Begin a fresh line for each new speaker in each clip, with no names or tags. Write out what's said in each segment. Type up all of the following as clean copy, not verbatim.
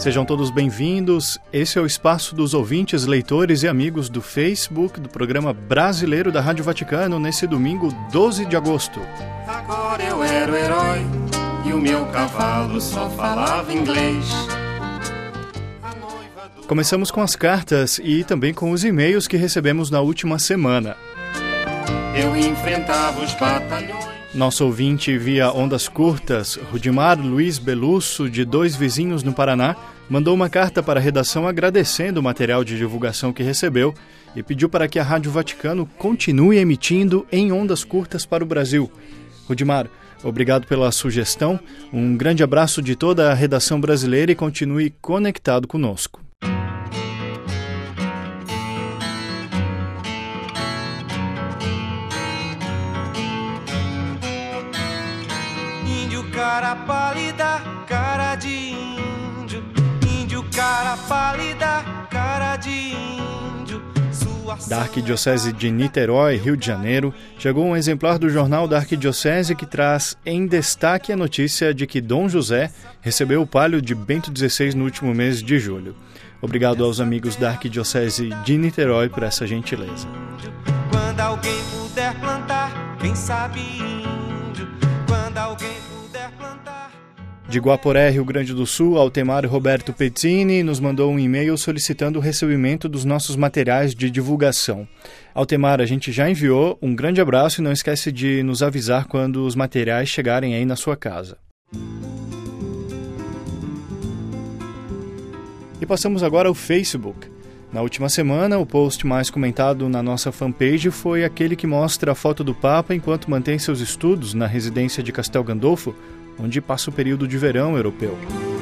Sejam todos bem-vindos. Esse é o espaço dos ouvintes, leitores e amigos do Facebook do programa brasileiro da Rádio Vaticano nesse domingo 12 de agosto.
Agora eu era o herói e o meu cavalo só falava inglês.
Começamos com as cartas e também com os e-mails que recebemos na última semana.
Eu enfrentava os batalhões.
Nosso ouvinte via ondas curtas, Rudimar Luiz Belusso, de Dois Vizinhos, no Paraná, mandou uma carta para a redação agradecendo o material de divulgação que recebeu e pediu para que a Rádio Vaticano continue emitindo em ondas curtas para o Brasil. Rudimar, obrigado pela sugestão, um grande abraço de toda a redação brasileira e continue conectado conosco.
Cara pálida, cara de índio, índio cara pálida, cara de índio.
Da Arquidiocese de Niterói, Rio de Janeiro, chegou um exemplar do jornal da Arquidiocese que traz em destaque a notícia de que Dom José recebeu o palio de Bento XVI no último mês de julho. Obrigado aos amigos da Arquidiocese de Niterói por essa gentileza.
Quando alguém puder plantar, quem sabe índio, quando alguém
de Guaporé, Rio Grande do Sul, Altemar Roberto Pezzini nos mandou um e-mail solicitando o recebimento dos nossos materiais de divulgação. Altemar, a gente já enviou, um grande abraço e não esquece de nos avisar quando os materiais chegarem aí na sua casa. E passamos agora ao Facebook. Na última semana, o post mais comentado na nossa fanpage foi aquele que mostra a foto do Papa enquanto mantém seus estudos na residência de Castel Gandolfo, onde passa o período de verão europeu.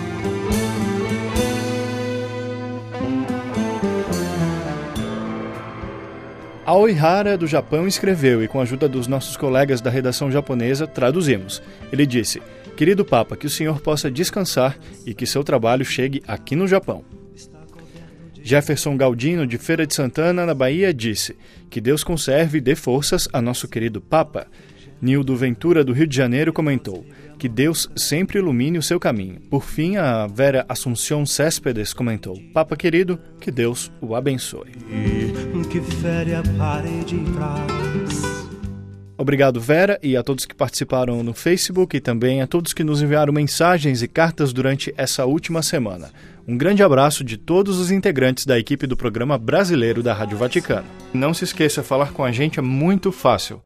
A Oihara, do Japão, escreveu e, com a ajuda dos nossos colegas da redação japonesa, traduzimos. Ele disse: "Querido Papa, que o senhor possa descansar e que seu trabalho chegue aqui no Japão." Jefferson Galdino, de Feira de Santana, na Bahia, disse: "Que Deus conserve e dê forças a nosso querido Papa." Nildo Ventura, do Rio de Janeiro, comentou: "Que Deus sempre ilumine o seu caminho." Por fim, a Vera Assunção Céspedes comentou: "Papa querido, que Deus o abençoe."
que fere a parede atrás.
Obrigado, Vera, e a todos que participaram no Facebook e também a todos que nos enviaram mensagens e cartas durante essa última semana. Um grande abraço de todos os integrantes da equipe do programa brasileiro da Rádio Vaticano. Não se esqueça, falar com a gente é muito fácil.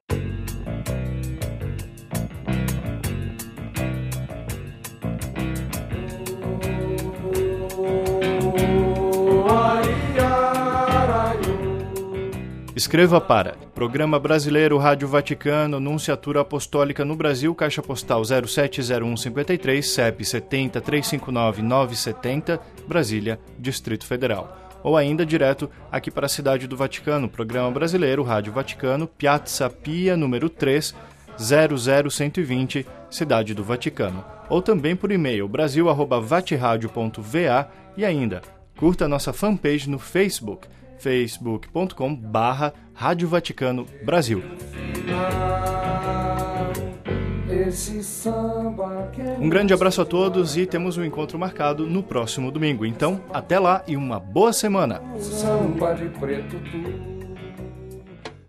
Escreva para Programa Brasileiro Rádio Vaticano, Nunciatura Apostólica no Brasil, Caixa Postal 070153, CEP 70359970, Brasília, Distrito Federal. Ou ainda direto aqui para a Cidade do Vaticano, Programa Brasileiro Rádio Vaticano, Piazza Pia, número 3, 00120, Cidade do Vaticano. Ou também por e-mail brasil@vatiradio.va e ainda curta nossa fanpage no Facebook, facebook.com/Rádio Vaticano Brasil. Um grande abraço a todos e temos um encontro marcado no próximo domingo. Então, até lá e uma boa semana!
Samba de preto tudo.